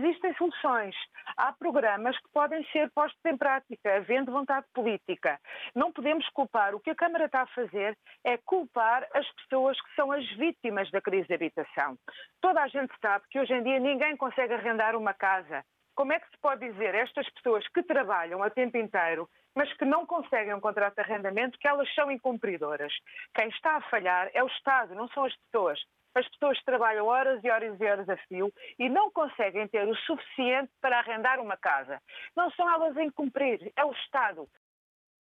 existem soluções. Há programas que podem ser postos em prática, havendo vontade política. Não podemos culpar. O que a Câmara está a fazer é culpar as pessoas que são as vítimas da crise de habitação. Toda a gente sabe que hoje em dia ninguém consegue arrendar uma casa. Como é que se pode dizer a estas pessoas que trabalham a tempo inteiro, mas que não conseguem um contrato de arrendamento, que elas são incumpridoras? Quem está a falhar é o Estado, não são as pessoas. As pessoas trabalham horas e horas e horas a fio e não conseguem ter o suficiente para arrendar uma casa. Não são elas a incumprir, é o Estado.